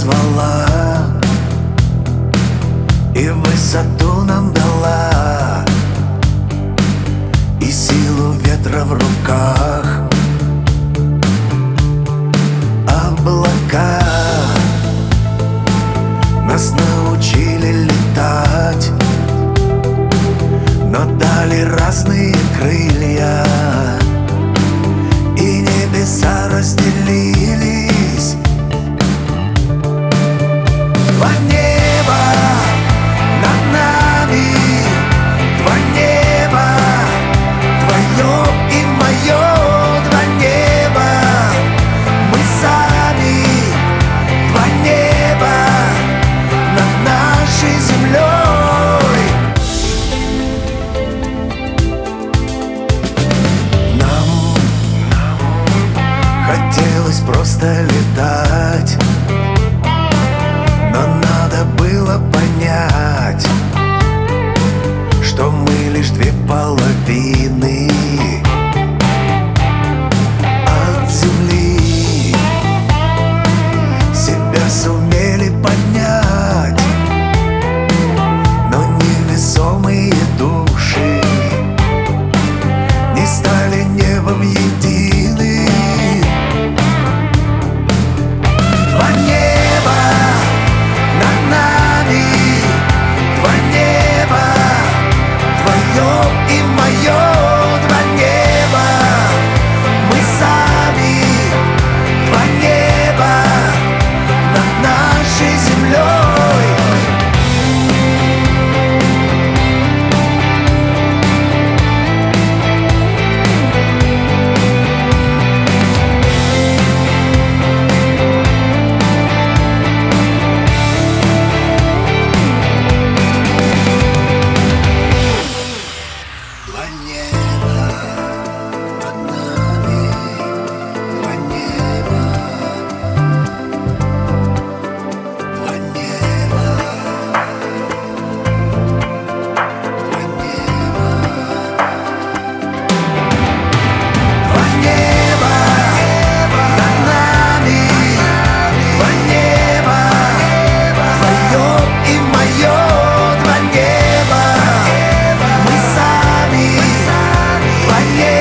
позвала и высоту нам дала, и силу ветра в руках. Облака нас научили летать, но дали разные крылья, и небеса разделились. Два неба над нами, два неба, твое и мое, два неба, мы сами, два неба над нашей землей. Нам хотелось просто летать, но надо было понять, что мы лишь две половины от земли. Себя сумели поднять, но невесомые души не стали небом едины. Два неба над нами, два неба, твое и мое, два неба, мы сами, два неба над нашей землей. Два неба над нами, два неба, два неба, два неба, два неба над нами, два неба, твое и мое, два неба, мы сами, два неба.